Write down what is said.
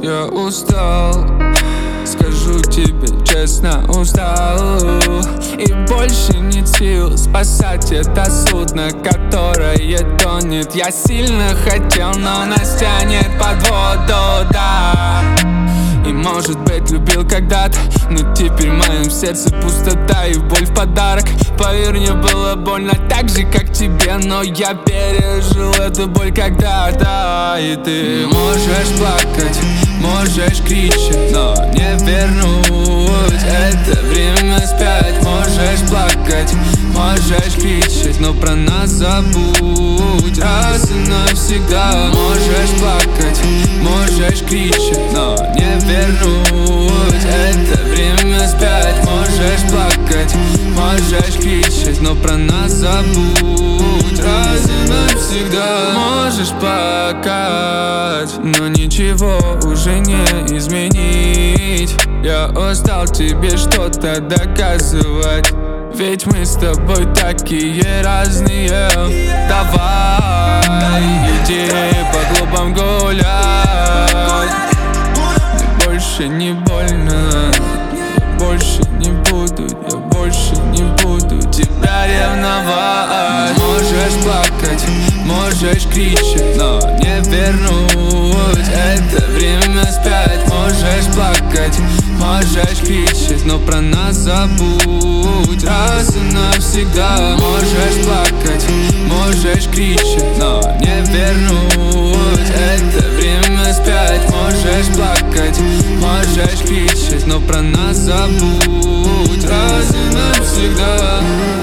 Я устал, скажу тебе честно, устал. И больше нет сил спасать это судно, которое тонет. Я сильно хотел, но нас тянет под воду, да. И может быть любил когда-то, но теперь в моем сердце пустота и боль в подарок. Поверь, мне было больно так же, как тебе, но я пережил эту боль когда-то. И ты можешь плакать, можешь кричать, но не вернуть это время вспять. Можешь плакать, можешь кричать, но про нас забудь раз и навсегда. Можешь плакать, можешь кричать, но не вернуть это время вспять. Можешь плакать, можешь кричать, но про нас забудь раз и навсегда. Можешь плакать, но ничего уже не изменить. Я устал тебе что-то доказывать, ведь мы с тобой такие разные. Давай, иди по клубам гулять. Мне больше не больно, я больше не буду, я больше не буду тебя ревновать. Можешь плакать, можешь кричать, но не вернуть это время вспять. Можешь плакать, можешь кричать, но про нас забудь раз и навсегда. Можешь плакать, можешь кричать, но не вернуть это время вспять. Можешь плакать, можешь кричать, но про нас забудь раз и навсегда.